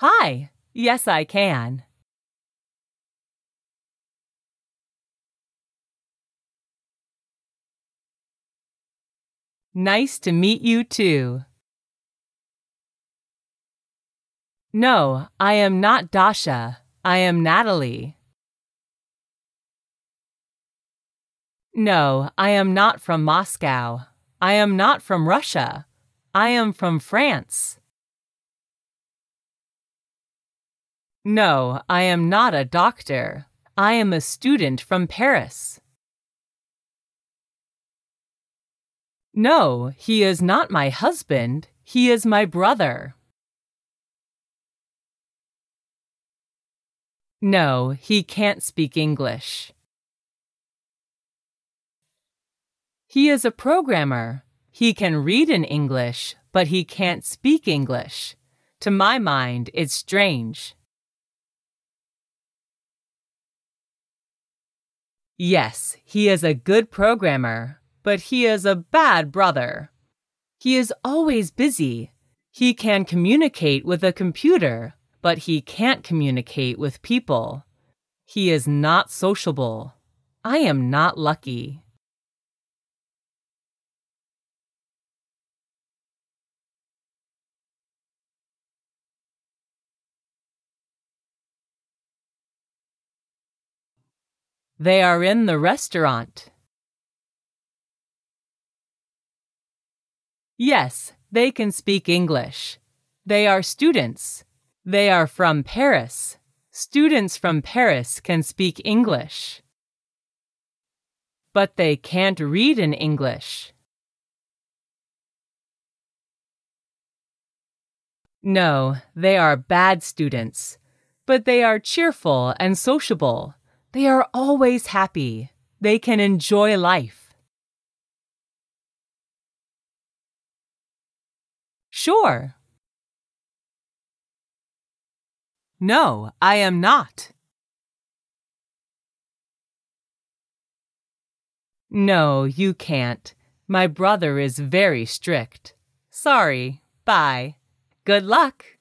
Hi. Yes, I can. Nice to meet you too. No, I am not Dasha. I am Natalie. No, I am not from Moscow. I am not from Russia. I am from France. No, I am not a doctor. I am a student from Paris. No, he is not my husband. He is my brother. No, he can't speak English. He is a programmer. He can read in English, but he can't speak English. To my mind, it's strange. Yes, he is a good programmer, but he is a bad brother. He is always busy. He can communicate with a computer, but he can't communicate with people. He is not sociable. I am not lucky. They are in the restaurant. Yes, they can speak English. They are students. They are from Paris. Students from Paris can speak English. But they can't read in English. No, they are bad students. But they are cheerful and sociable. They are always happy. They can enjoy life. Sure. No, I am not. No, you can't. My brother is very strict. Sorry. Bye. Good luck.